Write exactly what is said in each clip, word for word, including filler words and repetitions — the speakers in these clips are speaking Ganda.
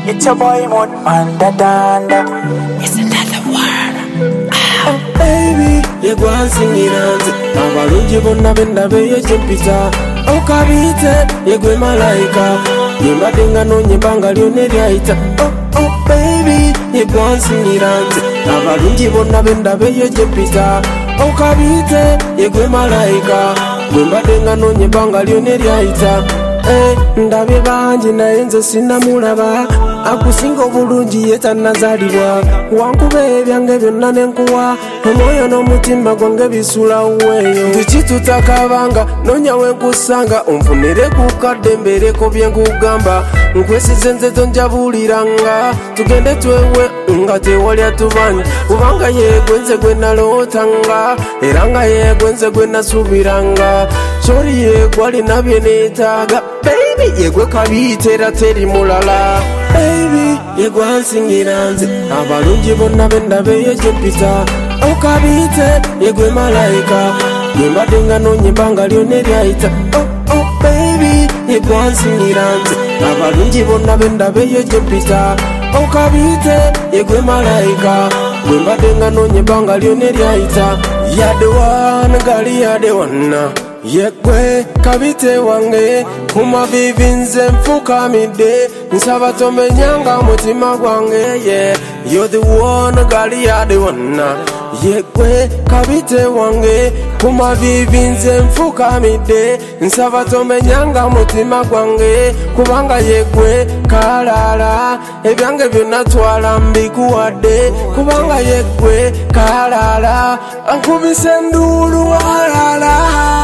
It's your boy Moon Manda Danda. It's another word. Ah. Oh baby, you go and sing it and abalungi bonna benda beye jempita. Oh kabite, you go malaika. Yembadde nga nonyemba nga lyonna lyayita. Oh oh baby, you go and sing it and abalungi bonna benda beye jempita. Oh kabite, you go malaika. Yembadde nga nonyemba nga lyonna lyayita. Eh, ndabye bangi naye nze sinnamulaba. Akusinga obulungi ye tannazaalibwa. Wankuba ebyange byonna nenkuwa. Omwoyo n'omutima gwange bisula weeyo. Kiki tutakabanga nonya wenkusanga. Onfunire ku kadde mbeereko bye nkugamba. Nkwesize nze tonjabuliranga. Tugende twewe nga tewali atubanyi. Kubanga yegwe nze gwe nalootanga. Era nga yegwe nze gwe nasuubiranga. Kyoli yegwe alina bye neetaaga. Baby yegwe kabiite era teri mulala. Baby yegwe ansingira nze abalungi bonna benda beye jempita. Oh kabite yegwe malaika. Yembadde nga nonyemba nga lyonna lyayita. Oh oh baby yegwe ansingira nze abalungi bonna benda beye jempita. Oh kabite yegwe malaika. Yembadde nga nonyemba nga lyonna lyayita. You're the one, girl, you're the one. Yegwe kabite wange kumavivi nze nfukamidde nsaba tomenyanga mutima gwange yeah. You're the one, girl, you're the one. Yegwe kabite wange kumavivi nze nfukamidde nsaba tomenyanga mutima gwange kubanga yegwe kalala ebyange byonna twala mbikuwadde kubanga yegwe kalala ankubise nduulu walala.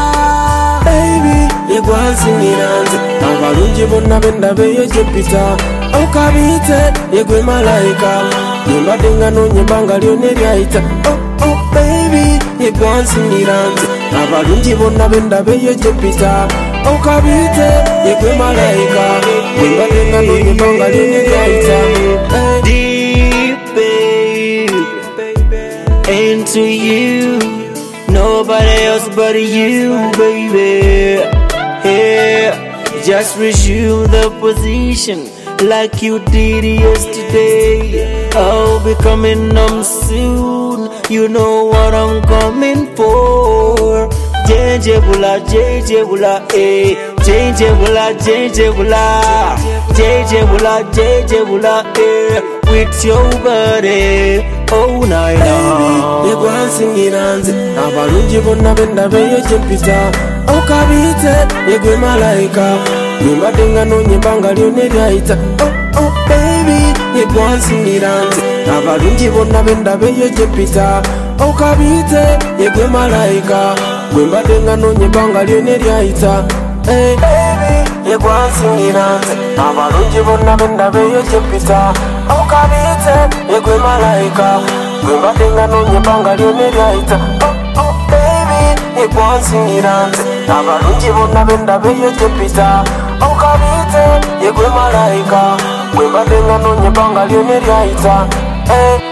Baby yegwe ansingira nze abalungi bonna benda beye jempita. Oh kabite yegwe malaika. Yembadde nga nonyemba nga lyonna lyayita. Oh oh baby yegwe ansingira nze abalungi bonna benda beye jempita. Oh kabite yegwe malaika. Yembadde nga nonyemba nga lyonna lyayita. Deep babe into you, nobody else but you, baby. Yeah, just resume the position like you did yesterday. I'll be coming home soon. You know what I'm coming for. J J Bula, J J Bula, eh. J J Bula, J J Bula, J J Bula, J J Bula, eh. With your body, oh night long. Yegwe ansingira nze abalungi bonna benda beye jempita. Oh kabite yegwe malaika. Yembadde nga nonyemba nga lyonna lyayita. Oh oh baby yegwe ansingira nze abalungi bonna benda beye jempita. Oh kabite yegwe malaika. Yembadde nga nonyemba nga lyonna lyayita. Eh baby yegwe ansingira nze abalungi bonna benda beye jempita. Oh kabite yegwe malaika. Yembadde nga nonyemba nga lyonna lyayita. Oh oh baby yegwe ansingira nze abalungi bonna benda beye jempita. Oh kabite yegwe malaika. Yembadde nga nonyemba nga lyonna lyayita. Eh